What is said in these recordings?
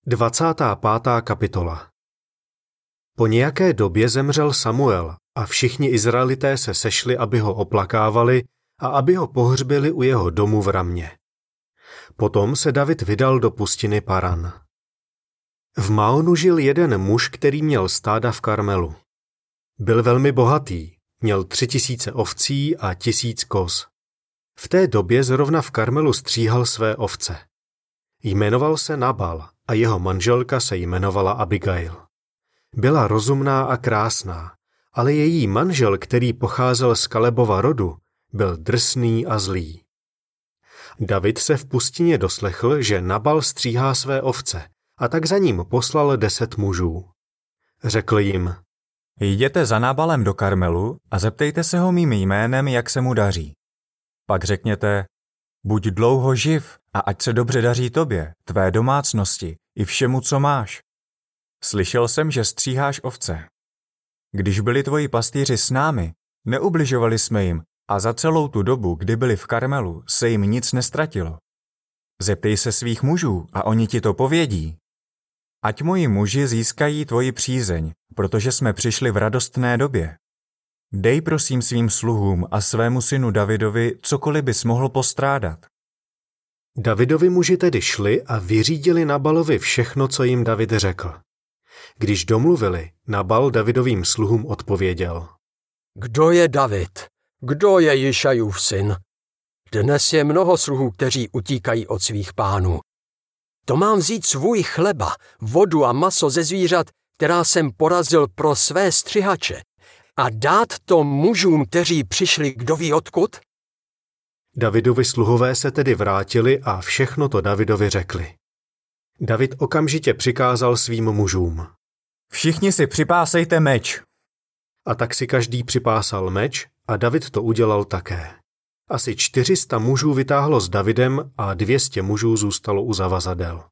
25. kapitola. Po nějaké době zemřel Samuel a všichni Izraelité se sešli, aby ho oplakávali a aby ho pohřbili u jeho domu v Ramě. Potom se David vydal do pustiny Paran. V Maonu žil jeden muž, který měl stáda v Karmelu. Byl velmi bohatý, měl 3000 ovcí a 1000 koz. V té době zrovna v Karmelu stříhal své ovce. Jmenoval se Nabal a jeho manželka se jmenovala Abigail. Byla rozumná a krásná, ale její manžel, který pocházel z Kalebova rodu, byl drsný a zlý. David se v pustině doslechl, že Nabal stříhá své ovce, a tak za ním poslal 10 mužů. Řekl jim: Jděte za Nabalem do Karmelu a zeptejte se ho mým jménem, jak se mu daří. Pak řekněte: buď dlouho živ a ať se dobře daří tobě, tvé domácnosti i všemu, co máš. Slyšel jsem, že stříháš ovce. Když byli tvoji pastýři s námi, neubližovali jsme jim a za celou tu dobu, kdy byli v Karmelu, se jim nic nestratilo. Zeptej se svých mužů a oni ti to povědí. Ať moji muži získají tvoji přízeň, protože jsme přišli v radostné době. Dej prosím svým sluhům a svému synu Davidovi cokoliv bys mohl postrádat. Davidovi muži tedy šli a vyřídili Nabalovi všechno, co jim David řekl. Když domluvili, Nabal Davidovým sluhům odpověděl: Kdo je David? Kdo je Jišajův syn? Dnes je mnoho sluhů, kteří utíkají od svých pánů. To mám vzít svůj chleba, vodu a maso ze zvířat, která jsem porazil pro své střihače, a dát to mužům, kteří přišli kdo ví odkud? Davidovi sluhové se tedy vrátili a všechno to Davidovi řekli. David okamžitě přikázal svým mužům: Všichni si připásejte meč. A tak si každý připásal meč a David to udělal také. Asi 400 mužů vytáhlo s Davidem a 200 mužů zůstalo u zavazadel.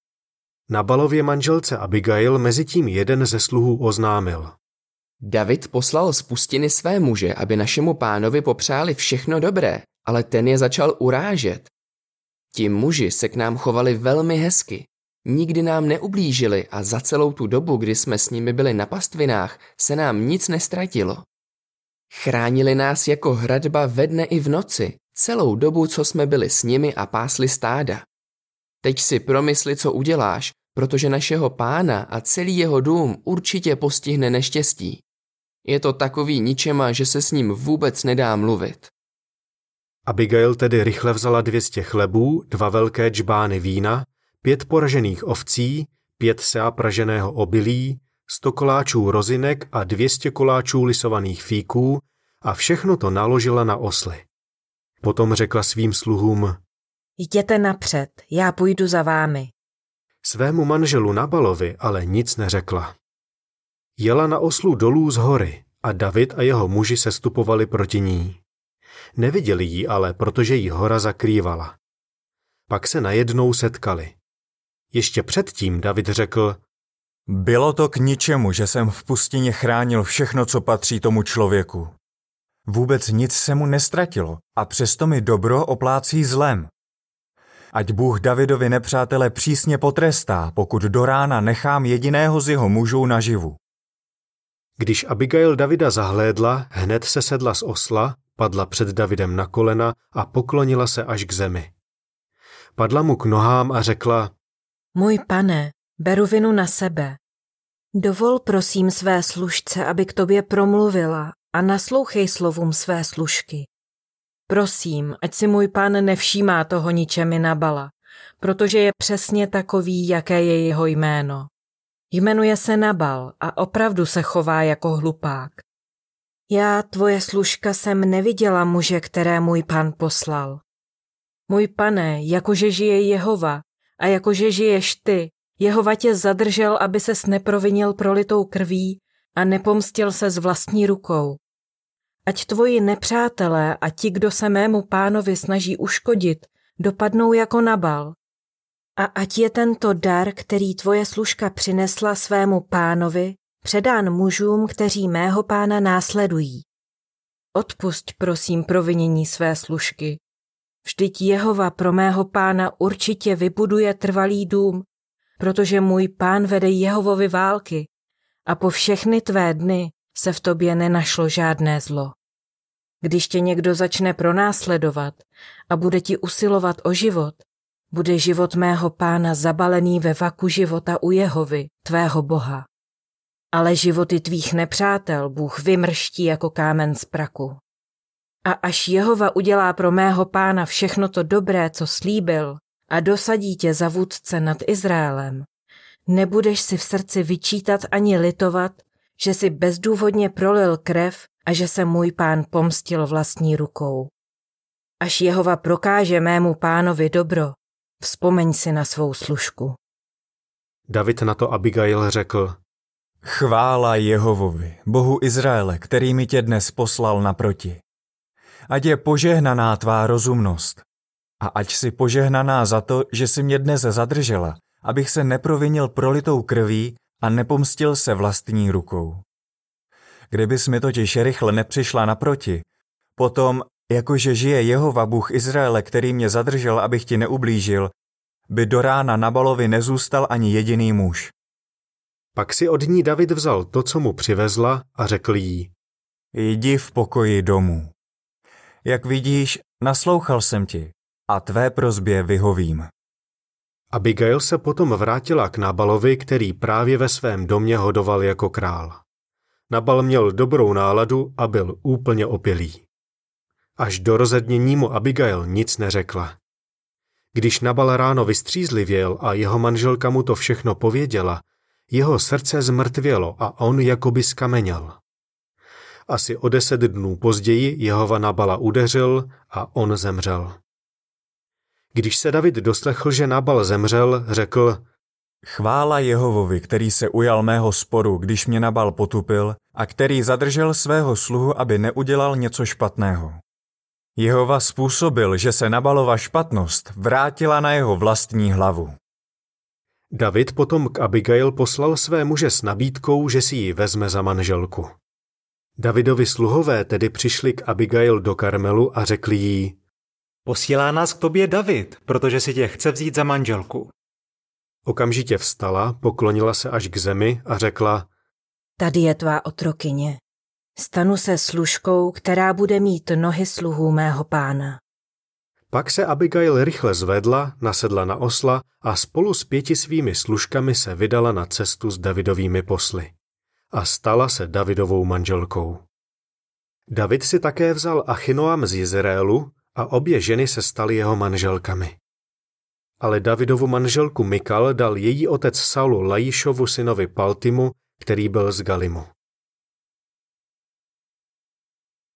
Nabalově manželce Abigail mezitím jeden ze sluhů oznámil: David poslal z pustiny své muže, aby našemu pánovi popřáli všechno dobré, ale ten je začal urážet. Ti muži se k nám chovali velmi hezky. Nikdy nám neublížili a za celou tu dobu, kdy jsme s nimi byli na pastvinách, se nám nic nestratilo. Chránili nás jako hradba ve dne i v noci, celou dobu, co jsme byli s nimi a pásli stáda. Teď si promysli, co uděláš, protože našeho pána a celý jeho dům určitě postihne neštěstí. Je to takový ničema, že se s ním vůbec nedá mluvit. Abigail tedy rychle vzala 200 chlebů, 2 velké džbány vína, 5 poražených ovcí, 5 sea praženého obilí, 100 koláčů rozinek a 200 koláčů lisovaných fíků a všechno to naložila na osly. Potom řekla svým sluhům: Jděte napřed, já půjdu za vámi. Svému manželu Nabalovi ale nic neřekla. Jela na oslu dolů z hory a David a jeho muži sestupovali proti ní. Neviděli ji ale, protože ji hora zakrývala. Pak se najednou setkali. Ještě předtím David řekl: Bylo to k ničemu, že jsem v pustině chránil všechno, co patří tomu člověku. Vůbec nic se mu nestratilo a přesto mi dobro oplácí zlem. Ať Bůh Davidovi nepřátele přísně potrestá, pokud do rána nechám jediného z jeho mužů naživu. Když Abigail Davida zahlédla, hned se sedla z osla, padla před Davidem na kolena a poklonila se až k zemi. Padla mu k nohám a řekla: Můj pane, beru vinu na sebe. Dovol prosím své služce, aby k tobě promluvila a naslouchej slovům své služky. Prosím, ať si můj pán nevšímá toho ničemi Nabala, protože je přesně takový, jaké je jeho jméno. Jmenuje se Nabal a opravdu se chová jako hlupák. Já, tvoje služka, jsem neviděla muže, které můj pán poslal. Můj pane, jakože žije Jehova a jakože žiješ ty, Jehova tě zadržel, aby ses neprovinil prolitou krví a nepomstil se s vlastní rukou. Ať tvoji nepřátelé a ti, kdo se mému pánovi snaží uškodit, dopadnou jako Nabal. A ať je tento dar, který tvoje služka přinesla svému pánovi, předán mužům, kteří mého pána následují. Odpusť prosím provinění své služky. Vždyť Jehova pro mého pána určitě vybuduje trvalý dům protože můj pán vede Jehovovi války a po všechny tvé dny se v tobě nenašlo žádné zlo. Když tě někdo začne pronásledovat a bude ti usilovat o život, bude život mého pána zabalený ve vaku života u Jehovy, tvého Boha. Ale životy tvých nepřátel Bůh vymrští jako kámen z praku. A až Jehova udělá pro mého pána všechno to dobré, co slíbil, a dosadí tě za vůdce nad Izraelem, nebudeš si v srdci vyčítat ani litovat, že si bezdůvodně prolil krev a že se můj pán pomstil vlastní rukou. Až Jehova prokáže mému pánovi dobro, vzpomeň si na svou služku. David na to Abigail řekl: Chvála Jehovovi, Bohu Izraele, který mi tě dnes poslal naproti. Ať je požehnaná tvá rozumnost a ať si požehnaná za to, že si mě dnes zadržela, abych se neprovinil prolitou krví a nepomstil se vlastní rukou. Kdybys mi totiž rychle nepřišla naproti, potom, jakože žije Jehova Bůh Izraele, který mě zadržel, abych ti neublížil, by do rána Nabalovi nezůstal ani jediný muž. Pak si od ní David vzal to, co mu přivezla, a řekl jí: Jdi v pokoji domů. Jak vidíš, naslouchal jsem ti a tvé prosbě vyhovím. Abigail se potom vrátila k Nabalovi, který právě ve svém domě hodoval jako král. Nabal měl dobrou náladu a byl úplně opilý. Až do rozednění mu Abigail nic neřekla. Když Nabal ráno vystřízlivěl a jeho manželka mu to všechno pověděla, jeho srdce zmrtvělo a on jakoby skameněl. Asi o 10 dnů později Jehova Nabala udeřil a on zemřel. Když se David doslechl, že Nabal zemřel, řekl: Chvála Jehovovi, který se ujal mého sporu, když mě Nabal potupil a který zadržel svého sluhu, aby neudělal něco špatného. Jehova způsobil, že se Nabalova špatnost vrátila na jeho vlastní hlavu. David potom k Abigail poslal své muže s nabídkou, že si ji vezme za manželku. Davidovi sluhové tedy přišli k Abigail do Karmelu a řekli jí: Posílá nás k tobě David, protože si tě chce vzít za manželku. Okamžitě vstala, poklonila se až k zemi a řekla: Tady je tvá otrokyně. Stanu se služkou, která bude mít nohy sluhů mého pána. Pak se Abigail rychle zvedla, nasedla na osla a spolu s 5 svými služkami se vydala na cestu s Davidovými posly. A stala se Davidovou manželkou. David si také vzal Achinoam z Jizreelu a obě ženy se staly jeho manželkami. Ale Davidovu manželku Mikal dal její otec Saul Lajišovu synovi Paltimu, který byl z Galimu.